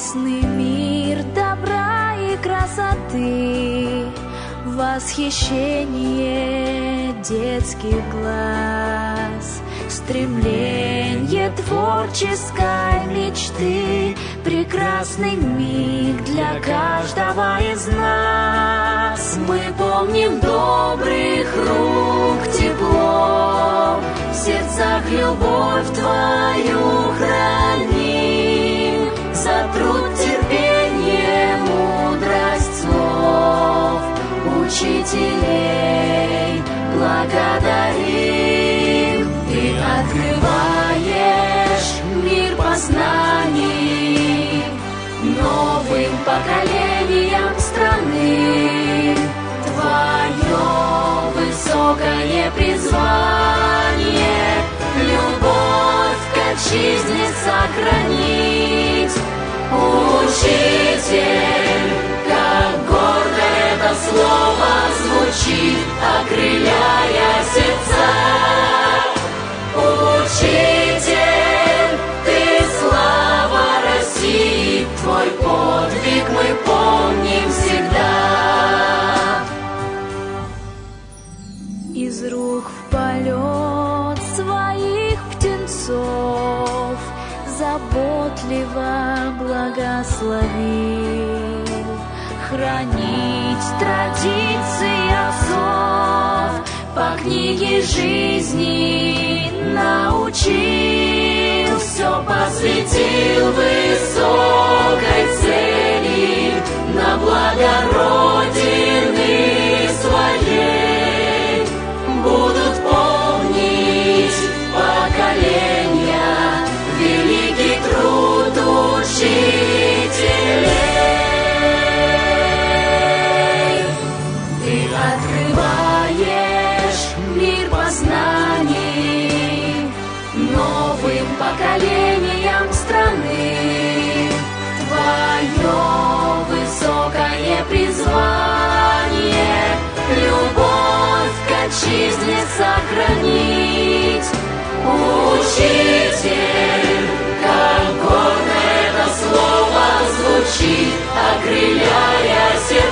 Прекрасный мир добра и красоты, восхищение детских глаз, стремление творческой мечты, прекрасный миг для каждого из нас. Мы помним добрых рук тепло, в сердцах любовь Твою храним, за труд, терпение, мудрость слов учителей благодарим. Ты открываешь мир познаний новым поколениям страны. Твое высокое призвание любовь к отчизне сохранить. Учитель, как гордо это слово звучит, окрыляя сердца. Учитель, ты слава России, твой подвиг мы помним всегда. Из рук в полет своих птенцов заботливо благословил, хранить традиции отцов, по книге жизни научил, все посвятил высокой цели на благо Родины своей. Будут помнить поколения великий труд учителей. Ты открываешь мир познаний новым поколениям страны. Твое высокое призвание любовь к отчизне сохранить. Учитель, как гордо это слово звучит, окрыляя сердца.